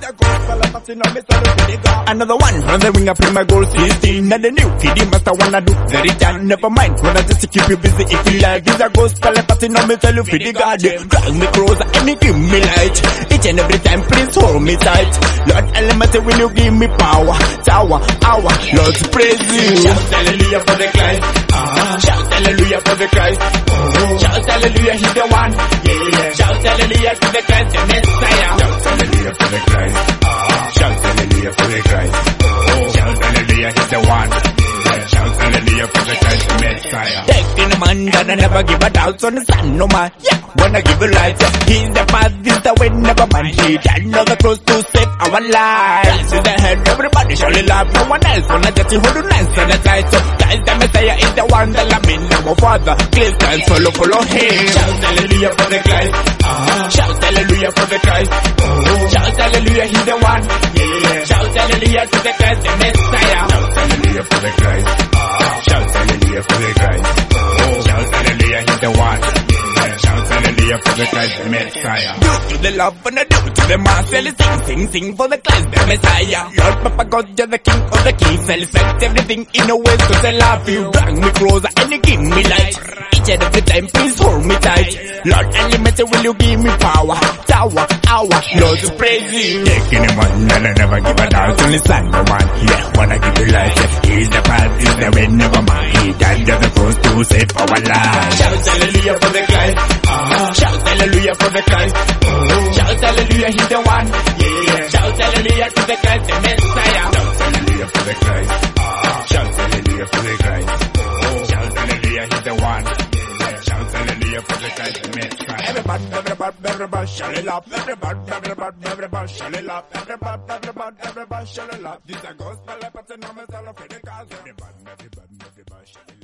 a gospel party, now me tell you for the God. Another one from the ring, I bring my goal 16. And the new kid, the master wanna do the return. Never mind, wanna just keep you busy if you like. This a gospel party, now me tell you for the God. Drag me closer and you give me light. Each and every time, please hold me tight. Lord Almighty, will you give me power? Tower, hour, Lord, praise you. Shout hallelujah for the Christ. Shout hallelujah for the Christ. Shout hallelujah, he's the one. Shout hallelujah to the Christ, the Messiah. Shout hallelujah for the Christ. Shout hallelujah for the Christ. Shout hallelujah, he's the one. Shout hallelujah for the Christ, the Messiah. Taking the man that I never give a doubt on the sun, no man. Yeah, wanna give a light. He's the path, this the way, never mind. He died on the cross to save our lives. Christ is the head, everybody surely love. No one else wanna just hold on and stand aside. So Christ the Messiah is the one that I'm in. Our Father, please stand, follow him. Shout hallelujah for the Christ. Shout hallelujah for the Christ. Shout hallelujah, he's the one. Shout hallelujah to the Christ, the Messiah. Shout hallelujah for the Christ. Shout hallelujah for the Christ. Shout hallelujah, he's the one. Shout hallelujah for the Christ, the Messiah. Do to the love and I do to the master. Sing for the Christ, the Messiah. Lord Papa God, you're the King of the Kings. Celebrate everything in a way cause I love you. Drag me closer and you give me light. Each and every time, please hold me tight. Lord Almighty, will you give me power? Tower, hour, Lord, to praise you. Taking him on and I never give a doubt. Only son, no man. Yeah, wanna give you light. He's the path, he's the way, never mind. He died on the cross to save our lives. Shout hallelujah for the Christ. Shout hallelujah for the Christ. Shout hallelujah, he's the one. Shout hallelujah to the Christ, the Messiah. Shout hallelujah for the Christ. Shout hallelujah for the Christ. Shout hallelujah, he's the one. Shout hallelujah for the Christ, the Messiah. Everybody, shout it up. Everybody, shout it up. Everybody, shout it up. This a gospel, but no matter for the cause. Everybody, shout it up.